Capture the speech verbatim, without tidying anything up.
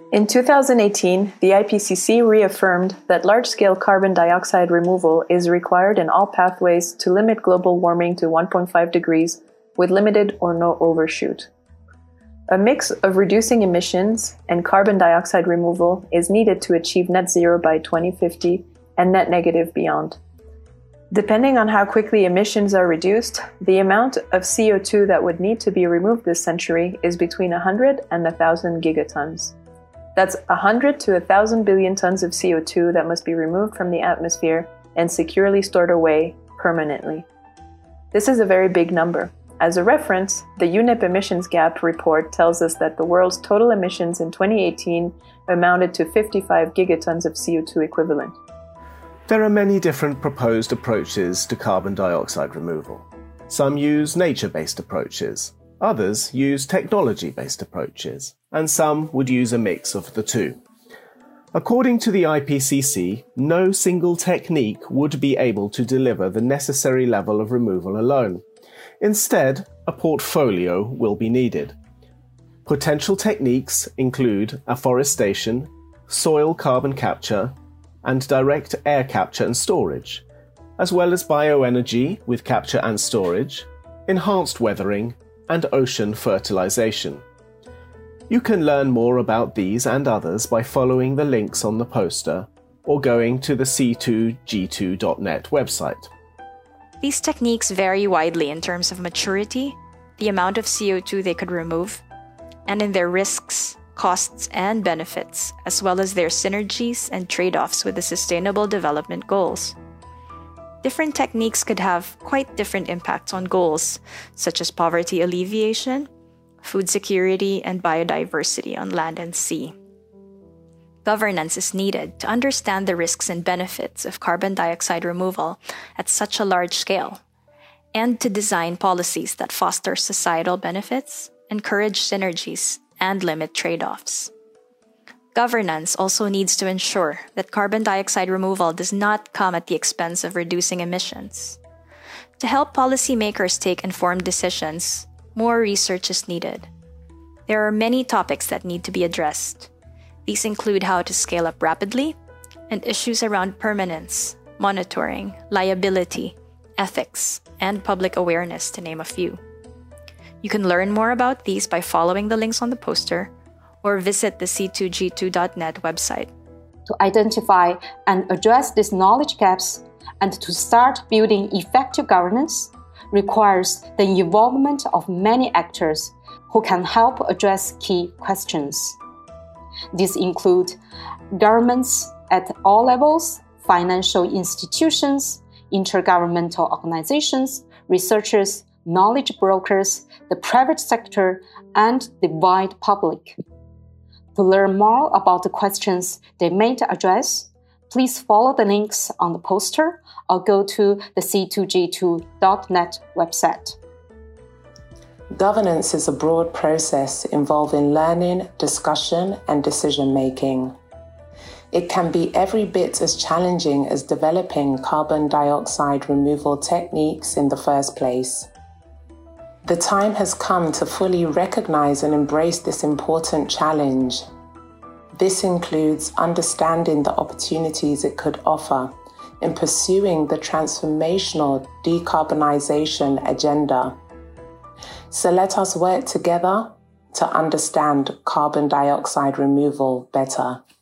In two thousand eighteen, the I P C C reaffirmed that large-scale carbon dioxide removal is required in all pathways to limit global warming to one point five degrees with limited or no overshoot. A mix of reducing emissions and carbon dioxide removal is needed to achieve net zero by twenty fifty and net negative beyond. Depending on how quickly emissions are reduced, the amount of C O two that would need to be removed this century is between one hundred and one thousand gigatons. That's one hundred to one thousand billion tons of C O two that must be removed from the atmosphere and securely stored away permanently. This is a very big number. As a reference, the U N E P Emissions Gap report tells us that the world's total emissions in twenty eighteen amounted to fifty-five gigatons of C O two equivalent. There are many different proposed approaches to carbon dioxide removal. Some use nature-based approaches, others use technology-based approaches, and some would use a mix of the two. According to the I P C C, no single technique would be able to deliver the necessary level of removal alone. Instead, a portfolio will be needed. Potential techniques include afforestation, soil carbon capture, and direct air capture and storage, as well as bioenergy with capture and storage, enhanced weathering, and ocean fertilization. You can learn more about these and others by following the links on the poster or going to the C two G two dot net website. These techniques vary widely in terms of maturity, the amount of C O two they could remove, and in their risks, costs, and benefits, as well as their synergies and trade-offs with the Sustainable Development Goals. Different techniques could have quite different impacts on goals, such as poverty alleviation, food security, and biodiversity on land and sea. Governance is needed to understand the risks and benefits of carbon dioxide removal at such a large scale, and to design policies that foster societal benefits, encourage synergies, and limit trade-offs. Governance also needs to ensure that carbon dioxide removal does not come at the expense of reducing emissions. To help policymakers take informed decisions, more research is needed. There are many topics that need to be addressed. These include how to scale up rapidly and issues around permanence, monitoring, liability, ethics, and public awareness, to name a few. You can learn more about these by following the links on the poster or visit the C two G two dot net website. To identify and address these knowledge gaps and to start building effective governance requires the involvement of many actors who can help address key questions. These include governments at all levels, financial institutions, intergovernmental organizations, researchers, knowledge brokers, the private sector, and the wide public. To learn more about the questions they may address, please follow the links on the poster or go to the C two G two dot net website. Governance is a broad process involving learning, discussion, and decision-making. It can be every bit as challenging as developing carbon dioxide removal techniques in the first place. The time has come to fully recognize and embrace this important challenge. This includes understanding the opportunities it could offer in pursuing the transformational decarbonization agenda. So let us work together to understand carbon dioxide removal better.